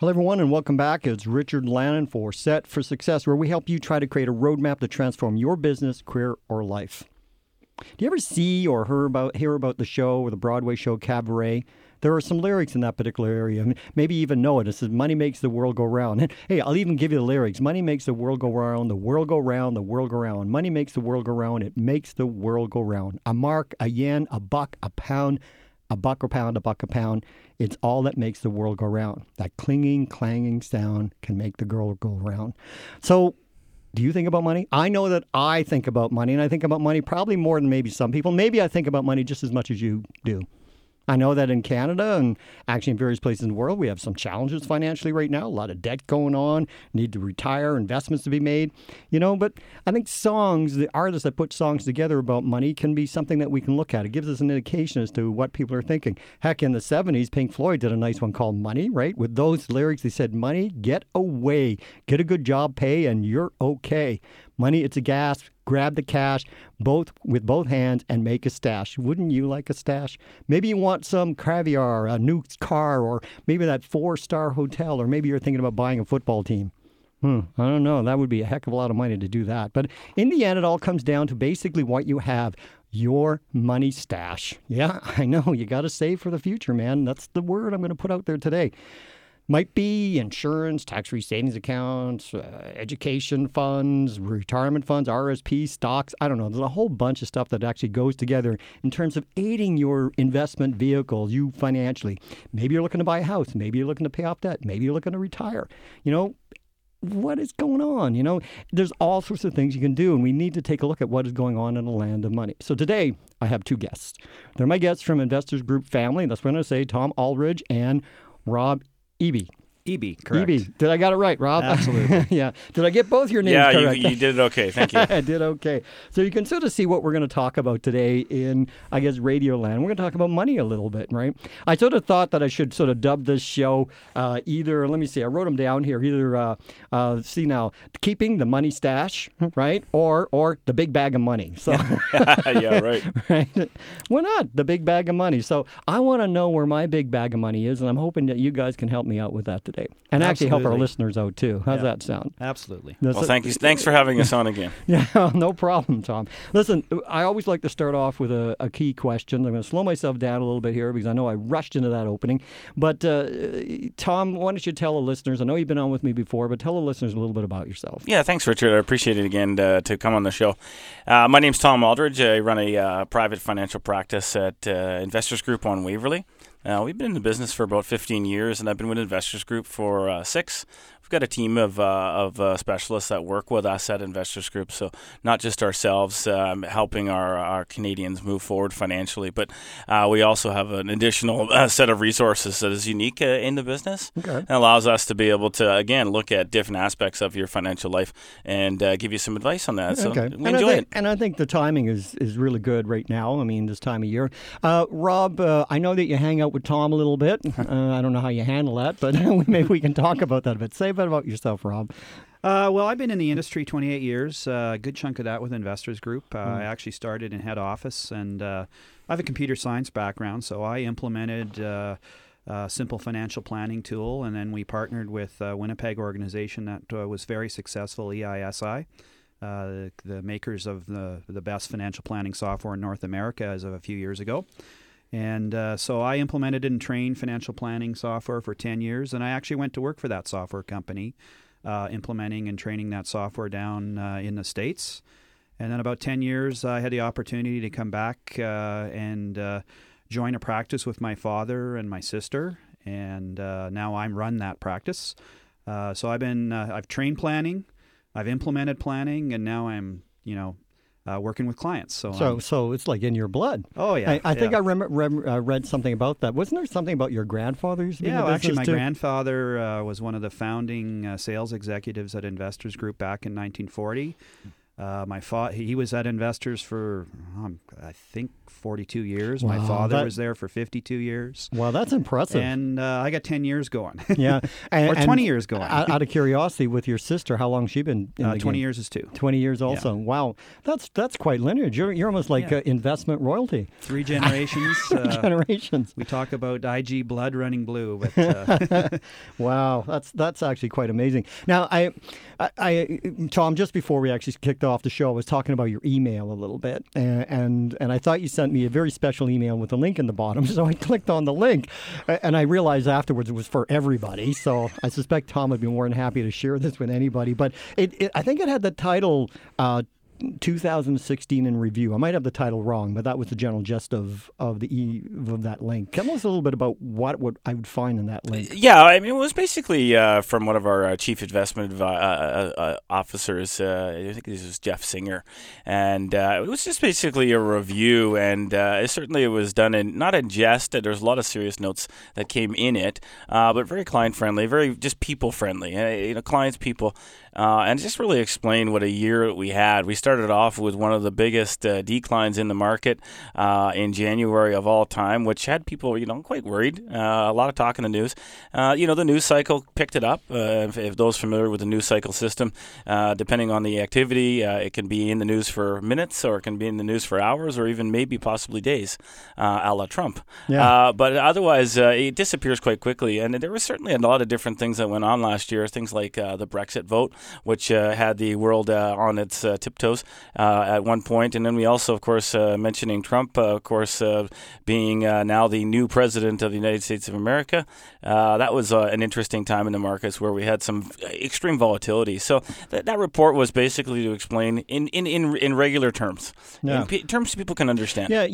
Hello, everyone, and welcome back. It's Richard Lannon for Set for Success, where we help you try to create a roadmap to transform your business, career, or life. Do you ever see or hear about the show or the Broadway show Cabaret? There are some lyrics in that particular area. Maybe you even know it. It says, money makes the world go round. And, hey, I'll even give you the lyrics. Money makes the world go round, the world go round, the world go round. Money makes the world go round, it makes the world go round. A mark, a yen, a buck, a pound, a buck a pound, a buck a pound. It's all that makes the world go round. That clinging, clanging sound can make the world go round. So, do you think about money? I know that I think about money, and I think about money probably more than maybe some people. Maybe I think about money just as much as you do. I know that in Canada and actually in various places in the world, we have some challenges financially right now, a lot of debt going on, need to retire, investments to be made, but I think songs, the artists that put songs together about money can be something that we can look at. It gives us an indication as to what people are thinking. Heck, in the 70s, Pink Floyd did a nice one called Money, right? With those lyrics, they said, money, get away, get a good job, pay, and you're okay. Money, it's a gas. Grab the cash with both hands and make a stash. Wouldn't you like a stash? Maybe you want some caviar, a new car, or maybe that 4-star hotel, or maybe you're thinking about buying a football team. I don't know. That would be a heck of a lot of money to do that. But in the end, it all comes down to basically what you have, your money stash. Yeah, I know. You got to save for the future, man. That's the word I'm going to put out there today. Might be insurance, tax-free savings accounts, education funds, retirement funds, RSP, stocks. I don't know. There's a whole bunch of stuff that actually goes together in terms of aiding your investment vehicle, you financially. Maybe you're looking to buy a house. Maybe you're looking to pay off debt. Maybe you're looking to retire. What is going on? There's all sorts of things you can do, and we need to take a look at what is going on in the land of money. So today, I have two guests. They're my guests from Investors Group family. That's what I'm going to say, Tom Aldridge and Rob Eby. Eby, correct. Eby. Did I got it right, Rob? Absolutely. Yeah. Did I get both your names correct? Yeah, you did it okay. Thank you. I did okay. So you can sort of see what we're going to talk about today in, I guess, Radio Land. We're going to talk about money a little bit, right? I sort of thought that I should sort of dub this show either, let me see, I wrote them down here, see now, keeping the money stash, right? Or the big bag of money. So Yeah, right. Right? Why not? The big bag of money. So I want to know where my big bag of money is, and I'm hoping that you guys can help me out with that today. And actually help our listeners out, too. How's that sound? Absolutely. Well, thank you. Thanks for having us on again. Yeah, no problem, Tom. Listen, I always like to start off with a key question. I'm going to slow myself down a little bit here because I know I rushed into that opening. But, Tom, why don't you tell the listeners, I know you've been on with me before, but tell the listeners a little bit about yourself. Yeah, thanks, Richard. I appreciate it again to come on the show. My name's Tom Aldridge. I run a private financial practice at Investors Group on Waverly. We've been in the business for about 15 years, and I've been with Investors Group for 6. We've got a team of specialists that work with us at Investors Group, so not just ourselves helping our Canadians move forward financially, but we also have an additional set of resources that is unique in the business and allows us to be able to, again, look at different aspects of your financial life and give you some advice on that. So we enjoy it. And I think the timing is really good right now. I mean, this time of year. Rob, I know that you hang out with Tom a little bit. I don't know how you handle that, but maybe we can talk about that a bit. Say a bit about yourself, Rob. Well, I've been in the industry 28 years, a good chunk of that with Investors Group. I actually started in head office, and I have a computer science background, so I implemented a simple financial planning tool, and then we partnered with a Winnipeg organization that was very successful, EISI, the makers of the best financial planning software in North America as of a few years ago. And so I implemented and trained financial planning software for 10 years, and I actually went to work for that software company, implementing and training that software down in the States. And then about 10 years, I had the opportunity to come back and join a practice with my father and my sister, and now I run that practice. So I've trained planning, I've implemented planning, and now I'm, working with clients. So it's like in your blood. Oh, yeah. I think I read something about that. Wasn't there something about your grandfather used to be in the business actually, my too? grandfather was one of the founding sales executives at Investors Group back in 1940. He was at Investors for, I think, 42 years. Wow, My father was there for 52 years. Wow, that's impressive. And I got 10 years going. Yeah. Or 20 years going. Out of curiosity, with your sister, how long has she been in the 20 game? years is two. 20 years also. Yeah. Wow. That's quite lineage. You're almost like investment royalty. 3 generations. Generations. We talk about IG blood running blue. But, wow. That's actually quite amazing. Now, I Tom, just before we actually kicked off the show, I was talking about your email a little bit. And I thought you sent me a very special email with a link in the bottom. So I clicked on the link. And I realized afterwards it was for everybody. So I suspect Tom would be more than happy to share this with anybody. But I think it had the title 2016 in review. I might have the title wrong, but that was the general gist of that link. Tell us a little bit about what I would find in that link. Yeah, I mean, it was basically from one of our chief investment officers. I think this was Jeff Singer, and it was just basically a review. And certainly it was done not in jest. There's a lot of serious notes that came in it, but very client friendly, very just people friendly. Clients, people. And just really explain what a year we had. We started off with one of the biggest declines in the market in January of all time, which had people, quite worried. A lot of talk in the news. The news cycle picked it up. If those familiar with the news cycle system, depending on the activity, it can be in the news for minutes, or it can be in the news for hours, or even maybe possibly days, a la Trump. Yeah. But otherwise, it disappears quite quickly. And there was certainly a lot of different things that went on last year. Things like the Brexit vote, which had the world on its tiptoes at one point. And then we also, of course, mentioning Trump, being now the new president of the United States of America. That was an interesting time in the markets where we had some extreme volatility. So that report was basically to explain in regular terms, in terms people can understand. Yeah,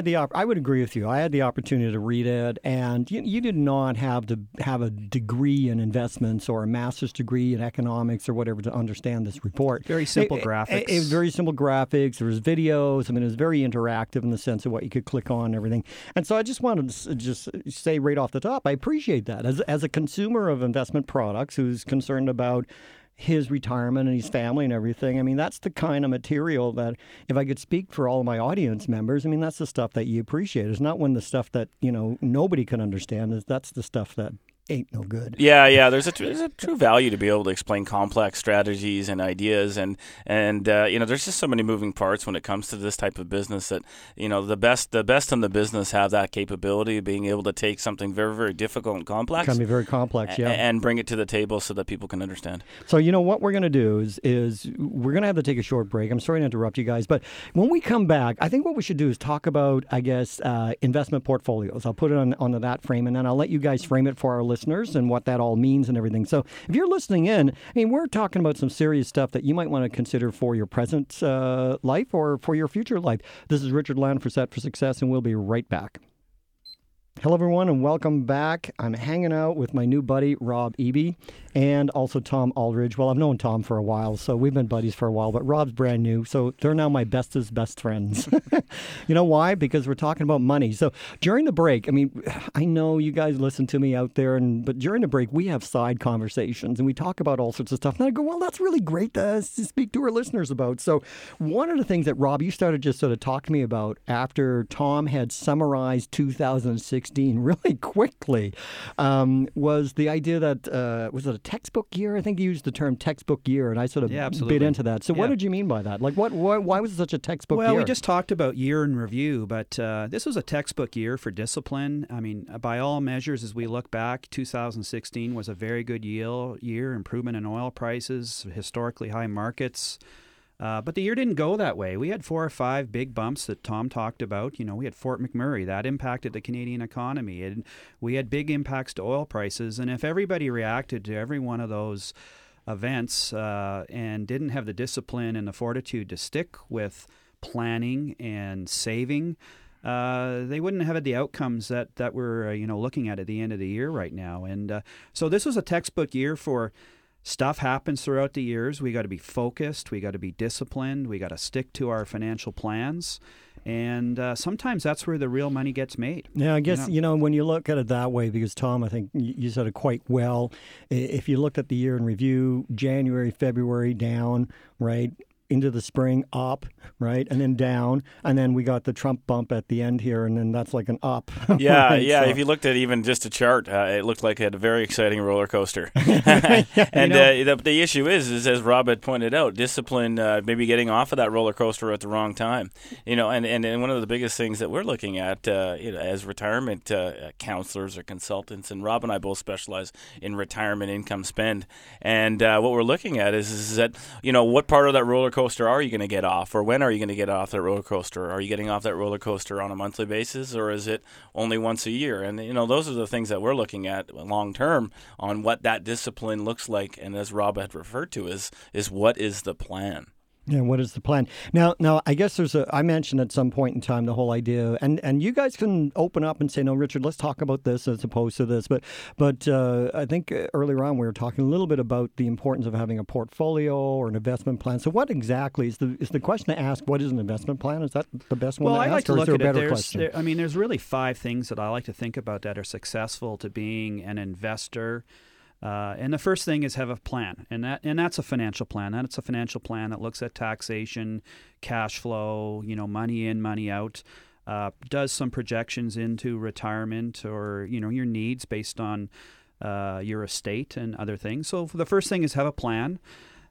I would agree with you. I had the opportunity to read it, and you did not have to have a degree in investments or a master's degree in economics or whatever to understand this report. Very simple graphics. It was very simple graphics. There was videos. I mean, it was very interactive in the sense of what you could click on and everything. And so I just wanted to just say right off the top, I appreciate that. As a consumer of investment products who's concerned about his retirement and his family and everything. I mean, that's the kind of material that, if I could speak for all of my audience members, I mean, that's the stuff that you appreciate. It's not when the stuff that, nobody can understand. That's the stuff that ain't no good. Yeah. There's a true value to be able to explain complex strategies and ideas, and there's just so many moving parts when it comes to this type of business that the best in the business have that capability of being able to take something very, very difficult and complex. It can be very complex, yeah, and bring it to the table so that people can understand. So what we're going to do is we're going to have to take a short break. I'm sorry to interrupt you guys, but when we come back, I think what we should do is talk about, investment portfolios. I'll put it onto that frame, and then I'll let you guys frame it for our listeners and what that all means and everything. So if you're listening in, we're talking about some serious stuff that you might want to consider for your present life or for your future life. This is Richard Land for Set for Success, and we'll be right back. Hello, everyone, and welcome back. I'm hanging out with my new buddy, Rob Eby, and also Tom Aldridge. Well, I've known Tom for a while, so we've been buddies for a while, but Rob's brand new, so they're now my bestest best friends. You know why? Because we're talking about money. So during the break, I know you guys listen to me out there, but during the break, we have side conversations, and we talk about all sorts of stuff. And I go, well, that's really great to speak to our listeners about. So one of the things that, Rob, you started just sort of talking to me about after Tom had summarized 2016 really quickly was the idea that, was it a textbook year? I think you used the term textbook year, and I sort of bit into that. So what did you mean by that? Like, why was it such a textbook year? Well, we just talked about year in review, but this was a textbook year for discipline. By all measures, as we look back, 2016 was a very good year, improvement in oil prices, historically high markets. But the year didn't go that way. We had 4 or 5 big bumps that Tom talked about. We had Fort McMurray. That impacted the Canadian economy. And we had big impacts to oil prices. And if everybody reacted to every one of those events and didn't have the discipline and the fortitude to stick with planning and saving, they wouldn't have had the outcomes that we're looking at the end of the year right now. And so this was a textbook year for stuff happens throughout the years. We got to be focused. We got to be disciplined. We got to stick to our financial plans. And sometimes that's where the real money gets made. Yeah, I guess, when you look at it that way, because Tom, I think you said it quite well. If you looked at the year in review, January, February down, right? into the spring, up, right, and then down, and then we got the Trump bump at the end here, and then that's like an up. Yeah, right? yeah. So, If you looked at even just a chart, it looked like it had a very exciting roller coaster. And the issue is as Rob had pointed out, discipline, maybe getting off of that roller coaster at the wrong time. And one of the biggest things that we're looking at, as retirement counselors or consultants, and Rob and I both specialize in retirement income spend. And what we're looking at is that, what part of that roller coaster are you going to get off, or when are you going to get off that roller coaster? Are you getting off that roller coaster on a monthly basis, or is it only once a year? And those are the things that we're looking at long term on what that discipline looks like. And as Rob had referred to, is what is the plan? Yeah, what is the plan? Now, I guess I mentioned at some point in time the whole idea, and you guys can open up and say, no, Richard, let's talk about this as opposed to this. But I think earlier on we were talking a little bit about the importance of having a portfolio or an investment plan. So what exactly is the question to ask? What is an investment plan? Is that the best one to ask? Well, I like to look at it. There's really 5 things that I like to think about that are successful to being an investor. And the first thing is have a plan, and that's a financial plan. That's a financial plan that looks at taxation, cash flow, money in, money out, does some projections into retirement or your needs based on your estate and other things. So the first thing is have a plan.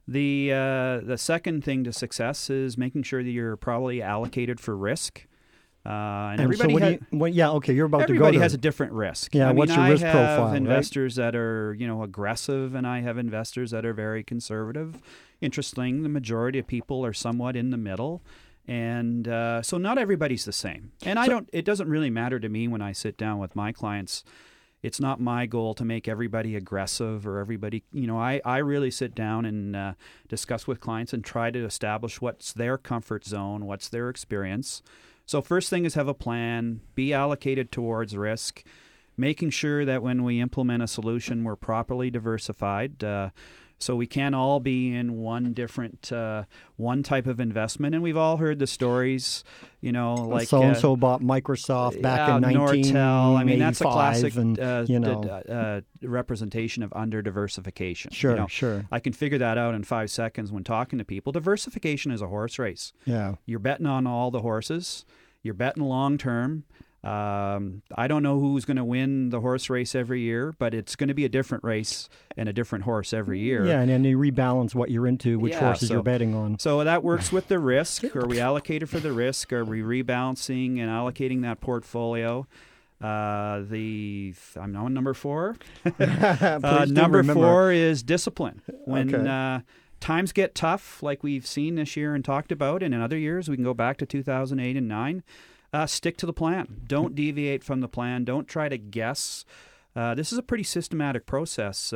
The second thing to success is making sure that you're probably allocated for risk. And everybody you're about to go everybody to. has a different risk. Yeah, what's your risk profile? I have investors that are, aggressive, and I have investors that are very conservative. Interesting, the majority of people are somewhat in the middle. And so not everybody's the same. And it doesn't really matter to me when I sit down with my clients. It's not my goal to make everybody aggressive or everybody, I really sit down and discuss with clients and try to establish what's their comfort zone, what's their experience. So first thing is have a plan, be allocated towards risk, making sure that when we implement a solution, we're properly diversified. So we can't all be in one type of investment. And we've all heard the stories, like so-and-so bought Microsoft back in 1985. Nortel. I mean, that's a classic and, representation of under-diversification. Sure. I can figure that out in 5 seconds when talking to people. Diversification is a horse race. Yeah. You're betting on all the horses. You're betting long-term. I don't know who's going to win the horse race every year, but it's going to be a different race and a different horse every year. Yeah, and then you rebalance what you're into, which horses you're betting on. So that works with the risk. Are we allocated for the risk? Are we rebalancing and allocating that portfolio? I'm on number 4. Number 4 is discipline. When times get tough, like we've seen this year and talked about, and in other years, we can go back to 2008 and 9. Stick to the plan. Don't deviate from the plan. Don't try to guess. This is a pretty systematic process,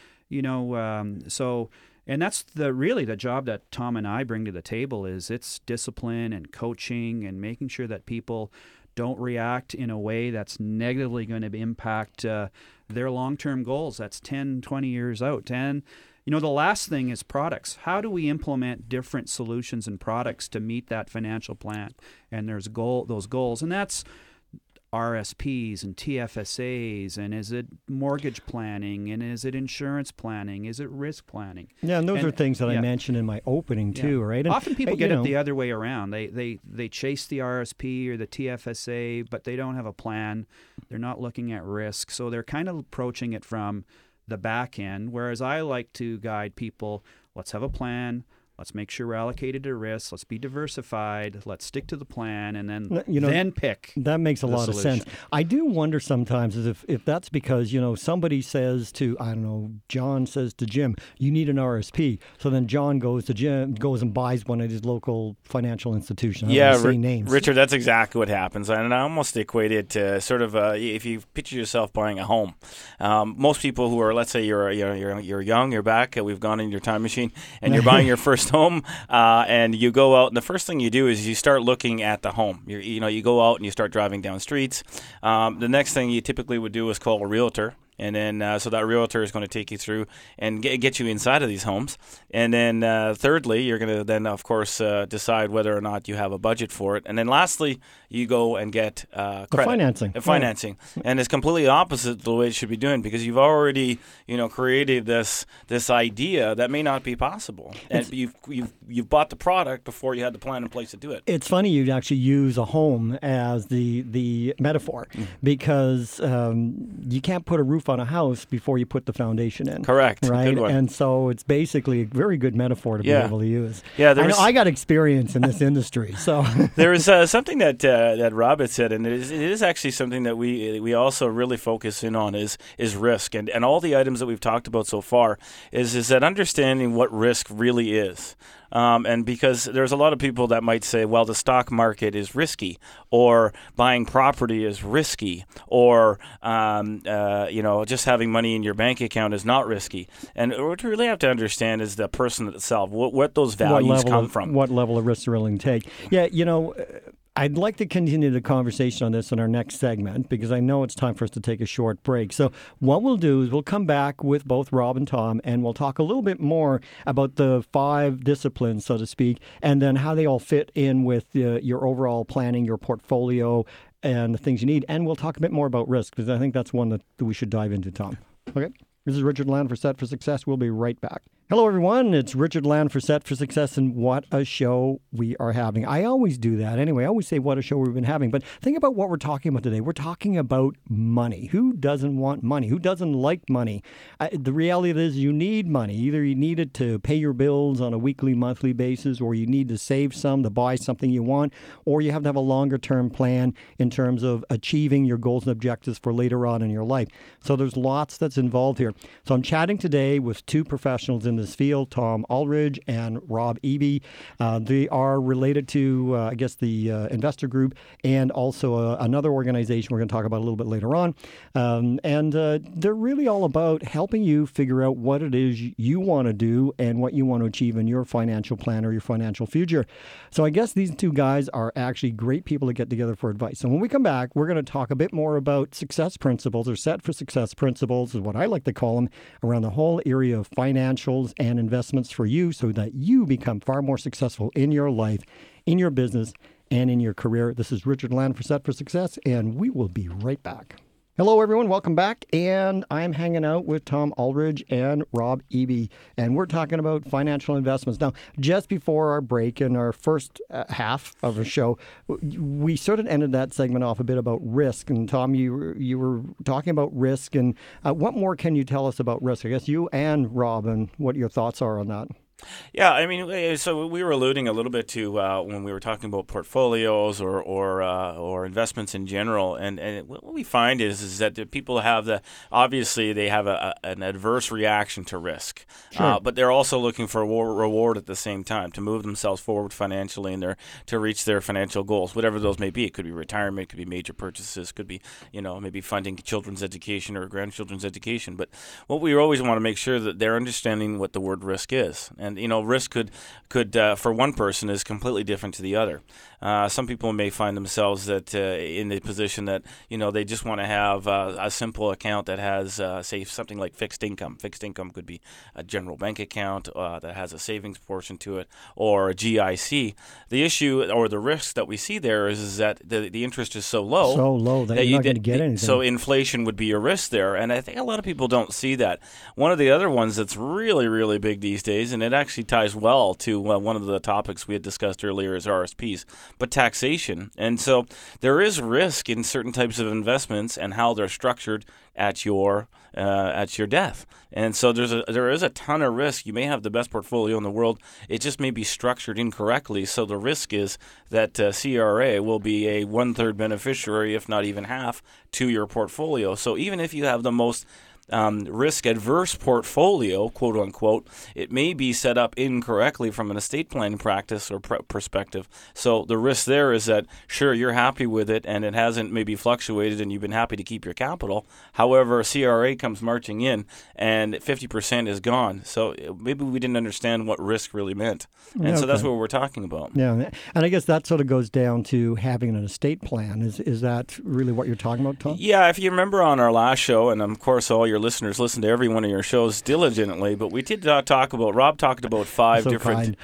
and that's the job that Tom and I bring to the table is it's discipline and coaching and making sure that people don't react in a way that's negatively going to impact their long-term goals. That's 10, 20 years out. And the last thing is products. How do we implement different solutions and products to meet that financial plan? And there's those goals, and that's RSPs and TFSAs, and is it mortgage planning, and is it insurance planning, is it risk planning? Yeah, and those are things that I mentioned in my opening too, right? And often people get it the other way around. They chase the RSP or the TFSA, but they don't have a plan. They're not looking at risk, so they're kind of approaching it from the back end, whereas I like to guide people, let's have a plan, let's make sure we're allocated to risk, let's be diversified, let's stick to the plan, and then then pick. That makes a lot of sense. I do wonder sometimes if that's because, somebody says to, I don't know, John says to Jim, you need an RSP. So then John goes and buys one at his local financial institution. Names. Richard, that's exactly what happens. And I almost equate it to sort of if you picture yourself buying a home. Most people who are, let's say you're young, you're back, we've gone in your time machine, and you're buying your first home, and you go out, and the first thing you do is you start looking at the home. You go out and you start driving down streets. The next thing you typically would do is call a realtor. And then, so that realtor is going to take you through and get you inside of these homes. And then, thirdly, you're going to then, of course, decide whether or not you have a budget for it. And then, lastly, you go and get credit. Financing. Right. And it's completely opposite to the way it should be doing, because you've already, created this idea that may not be possible. And you've bought the product before you had the plan in place to do it. It's funny you actually use a home as the metaphor, because you can't put a roof on a house before you put the foundation in. Correct. Right? Good one. And so it's basically a very good metaphor to be able to use. Yeah, I got experience in this industry. So there is something that Rob had said, and it is actually something that we also really focus in on is risk. And all the items that we've talked about so far is that understanding what risk really is. And because there's a lot of people that might say, well, the stock market is risky, or buying property is risky, or just having money in your bank account is not risky. And what we really have to understand is the person itself, what those values come from. What level of risk they're willing to take. Yeah, I'd like to continue the conversation on this in our next segment, because I know it's time for us to take a short break. So what we'll do is we'll come back with both Rob and Tom, and we'll talk a little bit more about the 5 disciplines, so to speak, and then how they all fit in with your overall planning, your portfolio, and the things you need. And we'll talk a bit more about risk, because I think that's one that we should dive into, Tom. Okay? This is Richard Land for Set for Success. We'll be right back. Hello, everyone. It's Richard Land for Set for Success, and what a show we are having. I always do that anyway. I always say what a show we've been having. But think about what we're talking about today. We're talking about money. Who doesn't want money? Who doesn't like money? The reality is you need money. Either you need it to pay your bills on a weekly, monthly basis, or you need to save some to buy something you want, or you have to have a longer-term plan in terms of achieving your goals and objectives for later on in your life. So there's lots that's involved here. So I'm chatting today with 2 professionals in this field, Tom Aldridge and Rob Eby. They are related to, the Investor Group, and also another organization we're going to talk about a little bit later on. And they're really all about helping you figure out what it is you want to do and what you want to achieve in your financial plan or your financial future. So I guess these 2 guys are actually great people to get together for advice. So when we come back, we're going to talk a bit more about success principles, or Set for Success principles is what I like to call them, around the whole area of financials and investments for you, so that you become far more successful in your life, in your business, and in your career. This is Richard Land for Set for Success, and we will be right back. Hello, everyone. Welcome back. And I'm hanging out with Tom Aldridge and Rob Eby, and we're talking about financial investments. Now, just before our break in our first half of the show, we sort of ended that segment off a bit about risk. And Tom, you were talking about risk. And what more can you tell us about risk? I guess you and Rob, and what your thoughts are on that. Yeah, I mean, so we were alluding a little bit to when we were talking about portfolios or investments in general, and what we find is that the people have obviously they have an adverse reaction to risk, sure. But they're also looking for a reward at the same time to move themselves forward financially and to reach their financial goals, whatever those may be. It could be retirement, it could be major purchases, could be maybe funding children's education or grandchildren's education. But what we always want to make sure that they're understanding what the word risk is. And risk could for one person is completely different to the other. Some people may find themselves that in the position that they just want to have a simple account that has say something like fixed income. Fixed income could be a general bank account that has a savings portion to it, or a GIC. The issue or the risk that we see there is that the interest is so low that you're not going to get anything. So inflation would be a risk there, and I think a lot of people don't see that. One of the other ones that's really, really big these days, and it actually ties well to one of the topics we had discussed earlier, is RSPs, but taxation. And so there is risk in certain types of investments and how they're structured at your death. And so there is a ton of risk. You may have the best portfolio in the world. It just may be structured incorrectly. So the risk is that CRA will be a 1/3 beneficiary, if not even half, to your portfolio. So even if you have the most risk-adverse portfolio, quote unquote, it may be set up incorrectly from an estate planning practice or perspective. So the risk there is that, sure, you're happy with it and it hasn't maybe fluctuated and you've been happy to keep your capital. However, CRA comes marching in and 50% is gone. So maybe we didn't understand what risk really meant. And so that's what we're talking about. Yeah, and I guess that sort of goes down to having an estate plan. Is that really what you're talking about, Tom? Yeah, if you remember on our last show, and of course all your listeners listen to every one of your shows diligently, but we did talk about, Rob talked about five different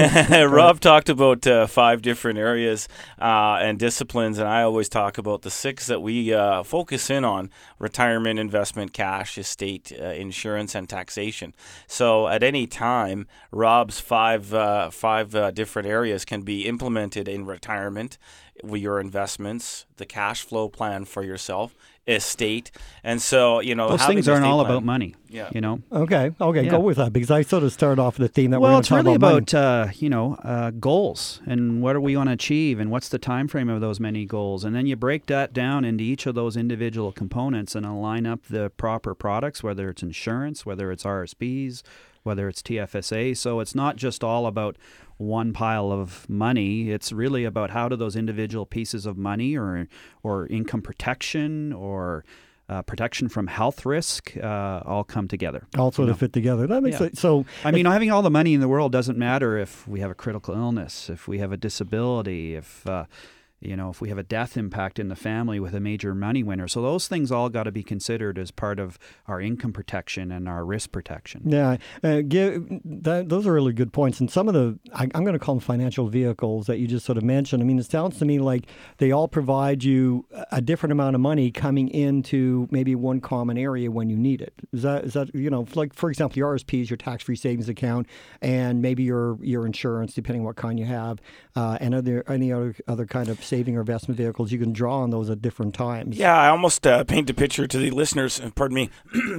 areas and disciplines, and I always talk about the 6 that we focus in on: retirement, investment, cash, estate, insurance, and taxation. So at any time, Rob's five different areas can be implemented in retirement, with your investments, the cash flow plan for yourself, estate, and so those things aren't all about money. Yeah. Okay, Yeah. Go with that, because I sort of started off the theme that well, we're going it's to talk really about goals and what do we want to achieve and what's the time frame of those many goals, and then you break that down into each of those individual components and align up the proper products, whether it's insurance, whether it's RSPs, whether it's TFSA. So it's not just all about one pile of money. It's really about how do those individual pieces of money or income protection or protection from health risk all come together. all sort of fit together. That makes sense. So having all the money in the world doesn't matter if we have a critical illness, if we have a disability, if we have a death impact in the family with a major money winner. So those things all got to be considered as part of our income protection and our risk protection. Yeah, those are really good points. And some of I'm going to call them financial vehicles that you just sort of mentioned. I mean, it sounds to me like they all provide you a different amount of money coming into maybe one common area when you need it. Is that like, for example, your RSPs, your tax-free savings account, and maybe your insurance, depending what kind you have, and any other kind of saving or investment vehicles, you can draw on those at different times. Yeah, I almost paint a picture to the listeners, pardon me,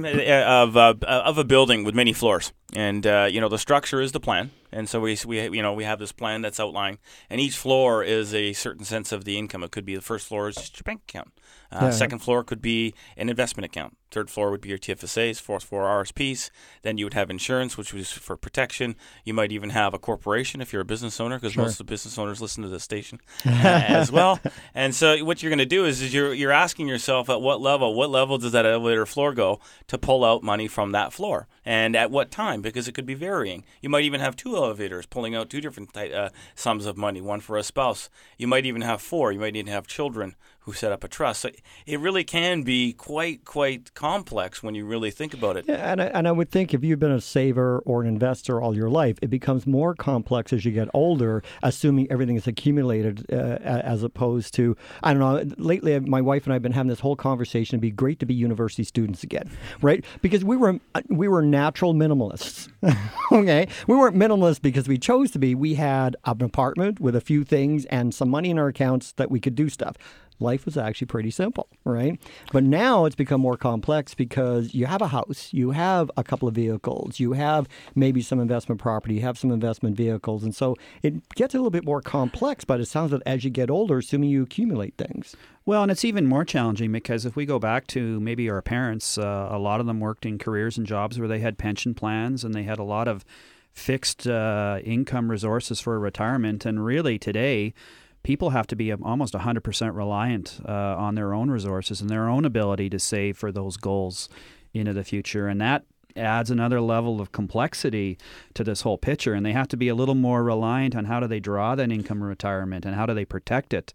of a building with many floors. And, the structure is the plan. And so we have this plan that's outlined, and each floor is a certain sense of the income. It could be the first floor is just your bank account. Second floor could be an investment account. Third floor would be your TFSAs. Fourth floor RSPs. Then you would have insurance, which was for protection. You might even have a corporation if you're a business owner, because most of the business owners listen to this station as well. And so what you're going to do is you're asking yourself at what level does that elevator floor go to pull out money from that floor, and at what time, because it could be varying. You might even have 2 elevators pulling out 2 different sums of money, one for a spouse. You might even have 4. You might even have children who set up a trust. So it really can be quite complex when you really think about it. Yeah, and I would think if you've been a saver or an investor all your life, it becomes more complex as you get older, assuming everything is accumulated as opposed to, I don't know, lately my wife and I have been having this whole conversation. It'd be great to be university students again, right? Because we were natural minimalists, okay? We weren't minimalists because we chose to be. We had an apartment with a few things and some money in our accounts that we could do stuff. Life was actually pretty simple, right? But now it's become more complex because you have a house, you have a couple of vehicles, you have maybe some investment property, you have some investment vehicles. And so it gets a little bit more complex, but it sounds that as you get older, assuming you accumulate things. Well, and it's even more challenging because if we go back to maybe our parents, a lot of them worked in careers and jobs where they had pension plans and they had a lot of fixed income resources for retirement. And really today, people have to be almost 100% reliant on their own resources and their own ability to save for those goals into the future. And that adds another level of complexity to this whole picture. And they have to be a little more reliant on how do they draw that income in retirement and how do they protect it.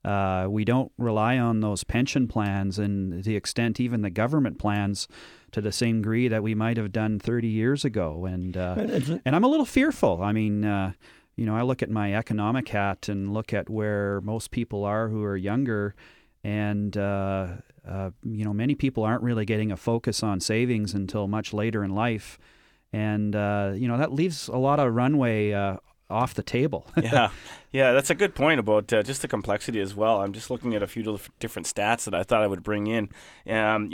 We don't rely on those pension plans and the extent even the government plans to the same degree that we might have done 30 years ago. And I'm a little fearful. I mean, I look at my economic hat and look at where most people are who are younger, and many people aren't really getting a focus on savings until much later in life, and that leaves a lot of runway off the table. Yeah. Yeah, that's a good point about just the complexity as well. I'm just looking at a few different stats that I thought I would bring in. The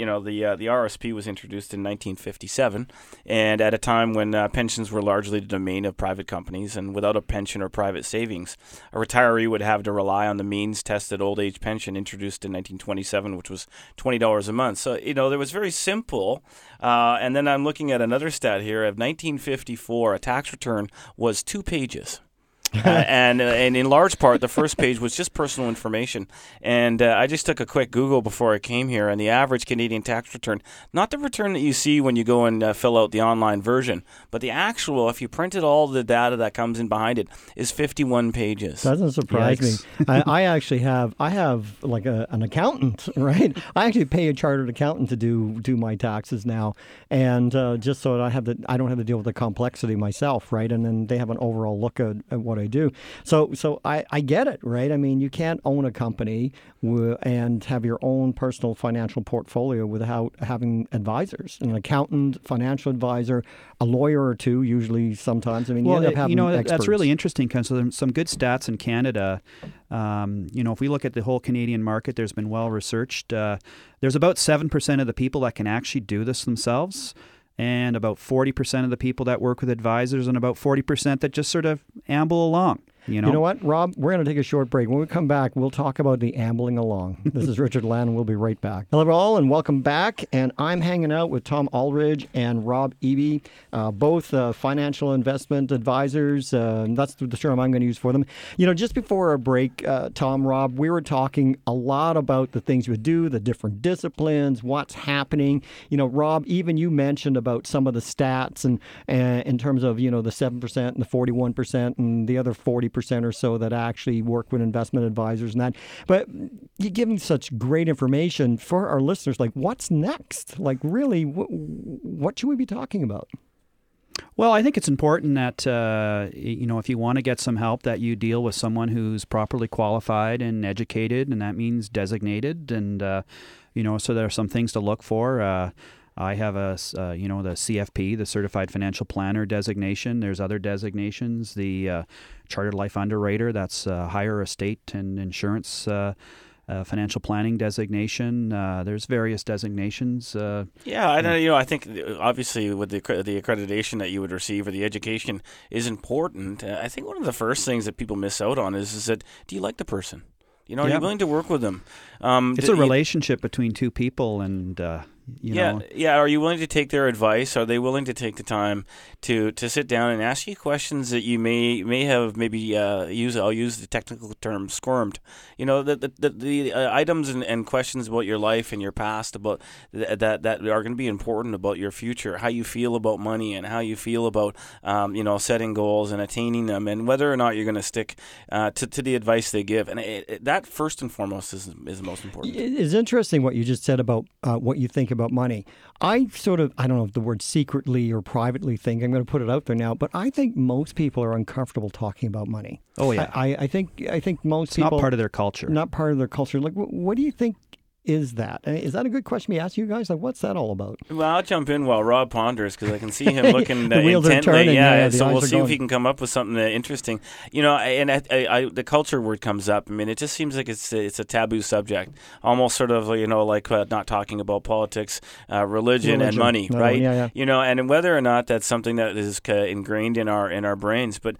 RSP was introduced in 1957, and at a time when pensions were largely the domain of private companies, and without a pension or private savings, a retiree would have to rely on the means-tested old age pension introduced in 1927, which was $20 a month. So, there was very simple. And then I'm looking at another stat here of 1954. A tax return was 2 pages. And in large part, the first page was just personal information. And I just took a quick Google before I came here, and the average Canadian tax return, not the return that you see when you go and fill out the online version, but the actual, if you printed all the data that comes in behind it, is 51 pages. Doesn't surprise me. I actually have like an accountant, right? I actually pay a chartered accountant to do my taxes now, and just so that I don't have to deal with the complexity myself, right? And then they have an overall look at what I do. So I get it, right? I mean, you can't own a company and have your own personal financial portfolio without having advisors, an accountant, financial advisor, a lawyer or two, usually sometimes. I mean, you end up having experts. That's really interesting, Ken. So there's some good stats in Canada. If we look at the whole Canadian market, there's been well researched. There's about 7% of the people that can actually do this themselves, and about 40% of the people that work with advisors, and about 40% that just sort of amble along. You know what, Rob? We're going to take a short break. When we come back, we'll talk about the ambling along. This is Richard Lannon. We'll be right back. Hello, all, and welcome back. And I'm hanging out with Tom Aldridge and Rob Eby, both financial investment advisors. That's the term I'm going to use for them. Just before our break, Tom, Rob, we were talking a lot about the things you would do, the different disciplines, what's happening. Rob, even you mentioned about some of the stats and in terms of, the 7% and the 41% and the other 40% or so that actually work with investment advisors and that. But you're giving such great information for our listeners. Like, what's next? Like, really, what should we be talking about? Well, I think it's important that, if you want to get some help, that you deal with someone who's properly qualified and educated, and that means designated. And, so there are some things to look for. I have the CFP, the Certified Financial Planner designation. There's other designations. The Chartered Life Underwriter, that's higher estate and insurance financial planning designation. There's various designations. I think obviously with the accreditation that you would receive or the education is important. I think one of the first things that people miss out on is that, do you like the person? Are you willing to work with them? It's a relationship between two people, and Are you willing to take their advice? Are they willing to take the time to sit down and ask you questions that you may have I'll use the technical term squirmed. The items and questions about your life and your past about that are going to be important about your future, how you feel about money and how you feel about setting goals and attaining them, and whether or not you're going to stick to the advice they give. And that first and foremost is the most important. It's interesting what you just said about what you think about money. I don't know if the word secretly or privately think, I'm going to put it out there now, but I think most people are uncomfortable talking about money. Oh, yeah. I think most people... It's not part of their culture. Not part of their culture. Like, what do you think is that? Is that a good question to ask you guys? Like, what's that all about? Well, I'll jump in while Rob ponders because I can see him looking the wheels intently. Are turning, so we'll see if he can come up with something interesting. And the culture word comes up. I mean, it just seems like it's a taboo subject, almost sort of like not talking about politics, religion and money, right? Yeah. And whether or not that's something that is ingrained in our brains. But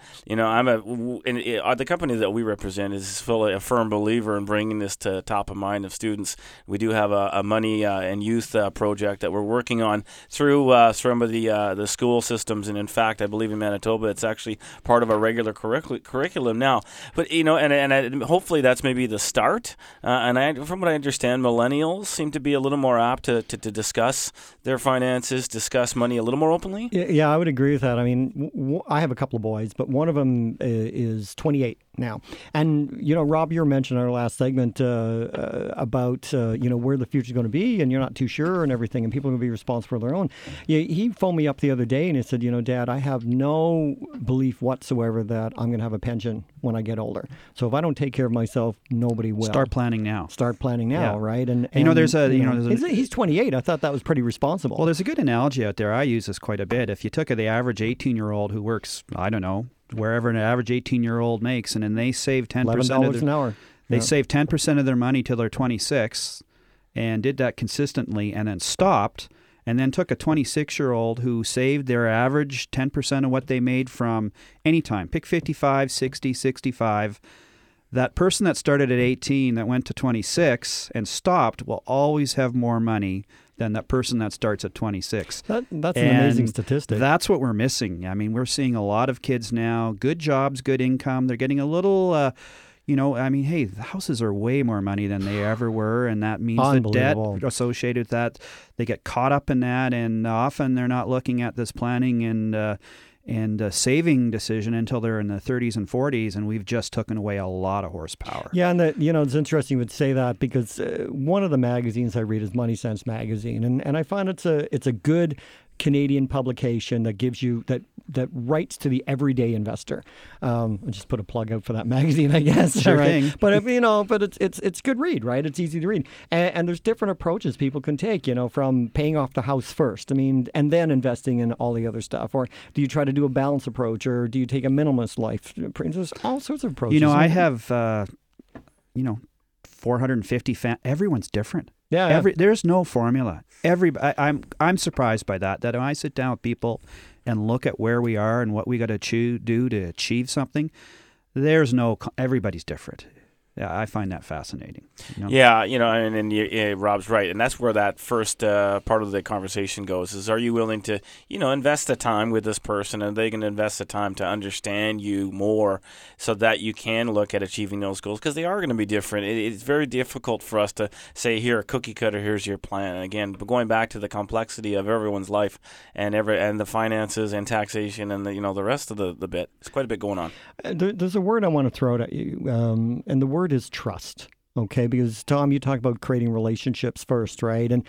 the company that we represent is fully a firm believer in bringing this to top of mind of students. We do have a money and youth project that we're working on through some of the school systems, and in fact, I believe in Manitoba, it's actually part of our regular curriculum now. But and hopefully that's maybe the start. From what I understand, millennials seem to be a little more apt to discuss their finances, discuss money a little more openly. Yeah, I would agree with that. I mean, I have a couple of boys, but one of them is 28 now. And, Rob, you were mentioning in our last segment about where the future's going to be, and you're not too sure and everything, and people are going to be responsible for their own. He phoned me up the other day and he said, Dad, I have no belief whatsoever that I'm going to have a pension when I get older. So if I don't take care of myself, nobody will. Start planning now. Yeah. Right? And he's 28. I thought that was pretty responsible. Well, there's a good analogy out there. I use this quite a bit. If you took the average 18-year-old who works, I don't know, wherever an average 18-year-old makes, and then they save 10% $11 an hour. They save 10% of their money till they're 26 and did that consistently and then stopped, and then took a 26-year-old who saved their average 10% of what they made from any time. Pick 55, 60, 65. That person that started at 18 that went to 26 and stopped will always have more money than that person that starts at 26. That's an amazing statistic. That's what we're missing. I mean, we're seeing a lot of kids now, good jobs, good income. They're getting a little, the houses are way more money than they ever were, and that means the debt associated with that. They get caught up in that, and often they're not looking at this planning and saving decision until they're in the 30s and 40s, and we've just taken away a lot of horsepower. Yeah, and it's interesting you would say that because one of the magazines I read is Money Sense magazine, and I find it's a good Canadian publication that gives you that writes to the everyday investor. I'll just put a plug out for that magazine, I guess. Sure right? thing. But it's good read, right? It's easy to read, and there's different approaches people can take. From paying off the house first, and then investing in all the other stuff. Or do you try to do a balanced approach, or do you take a minimalist life? There's all sorts of approaches. I have 450 everyone's different. Yeah. There's no formula. I'm surprised by that when I sit down with people and look at where we are and what we got to do to achieve something, everybody's different. Yeah, I find that fascinating. Yeah, and Rob's right, and that's where that first part of the conversation goes: is are you willing to, invest the time with this person, and they can invest the time to understand you more, so that you can look at achieving those goals, because they are going to be different. It's very difficult for us to say, here, a cookie cutter, here's your plan. And again, but going back to the complexity of everyone's life and the finances and taxation and the rest of the bit, it's quite a bit going on. There's a word I want to throw at you, and the word is trust. Okay, because Tom, you talk about creating relationships first, right? And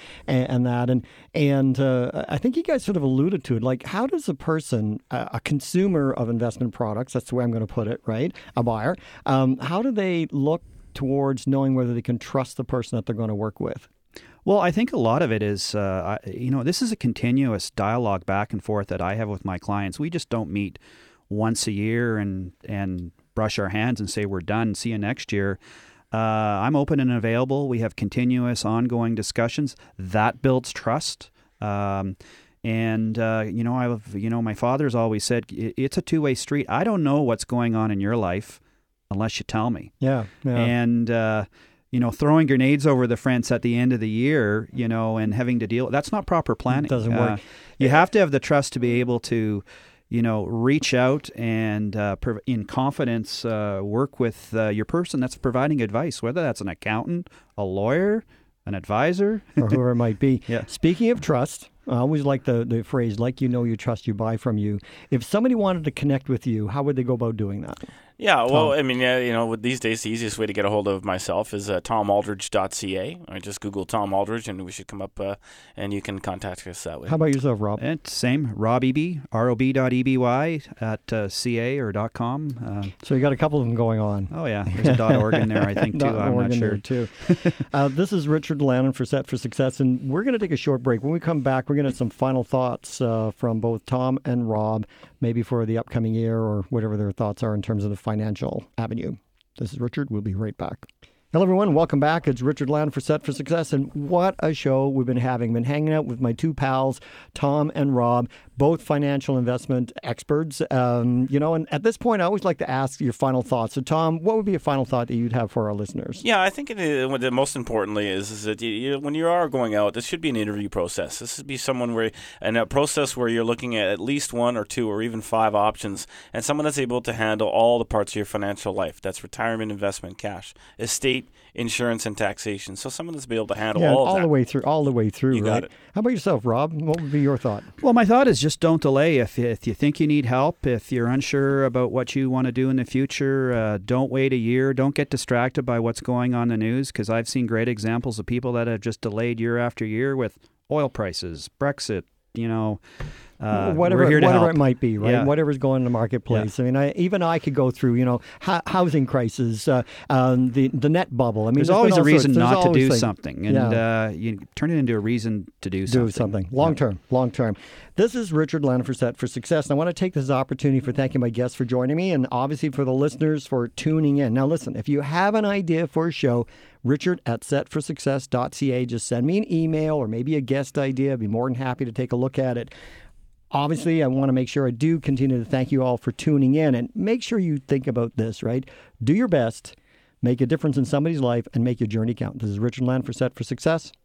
I think you guys sort of alluded to it. Like, how does a person, a consumer of investment products, that's the way I'm going to put it, right? A buyer, how do they look towards knowing whether they can trust the person that they're going to work with? Well, I think a lot of it is, this is a continuous dialogue back and forth that I have with my clients. We just don't meet once a year and brush our hands and say we're done, see you next year. I'm open and available. We have continuous, ongoing discussions. That builds trust. My father's always said it's a two-way street. I don't know what's going on in your life unless you tell me. Yeah. And throwing grenades over the fence at the end of the year, and having to deal, that's not proper planning. It doesn't work. You have to have the trust to be able to reach out and in confidence work with your person that's providing advice, whether that's an accountant, a lawyer, an advisor, or whoever it might be. Yeah. Speaking of trust, I always like the phrase, like you trust, you buy from you. If somebody wanted to connect with you, how would they go about doing that? Yeah, well, Tom? These days the easiest way to get a hold of myself is tomaldridge.ca. Or just Google Tom Aldridge and we should come up and you can contact us that way. How about yourself, Rob? And same, Rob Eby, rob.eby at .ca or .com. So you got a couple of them going on. Oh, yeah. There's a .org in there, I think, too. I'm not sure. There too. This is Richard Lannon for Set for Success, and we're going to take a short break. When we come back, we're going to have some final thoughts from both Tom and Rob, maybe for the upcoming year or whatever their thoughts are in terms of the financial avenue. This is Richard. We'll be right back. Hello, everyone. Welcome back. It's Richard Lannon for Set for Success, and what a show we've been having. Been hanging out with my two pals, Tom and Rob, both financial investment experts. And at this point, I always like to ask your final thoughts. So, Tom, what would be a final thought that you'd have for our listeners? Yeah, I think what most importantly is that when you are going out, this should be an interview process. This should be a process where you're looking at least one or two or even five options, and someone that's able to handle all the parts of your financial life. That's retirement, investment, cash, estate, estate, insurance, and taxation. So someone that's be able to handle Yeah, all of that. all the way through, You right? got it. How about yourself, Rob? What would be your thought? Well, my thought is just don't delay. If you think you need help, if you're unsure about what you want to do in the future, don't wait a year. Don't get distracted by what's going on in the news, because I've seen great examples of people that have just delayed year after year with oil prices, Brexit, Whatever we're here to help. it might be, right? Yeah. Whatever's going in the marketplace. I mean, I could go through, housing crisis, the net bubble. I mean, There's always been a all reason sorts. There's not to always do things. something, and you turn it into a reason to do something. Long term. This is Richard Lannon for Set for Success. And I want to take this opportunity for thanking my guests for joining me, and obviously for the listeners for tuning in. Now, listen, if you have an idea for a show, richard@setforsuccess.ca. Just send me an email or maybe a guest idea. I'd be more than happy to take a look at it. Obviously, I want to make sure I do continue to thank you all for tuning in, and make sure you think about this, right? Do your best, make a difference in somebody's life, and make your journey count. This is Richard Lannon for Set for Success.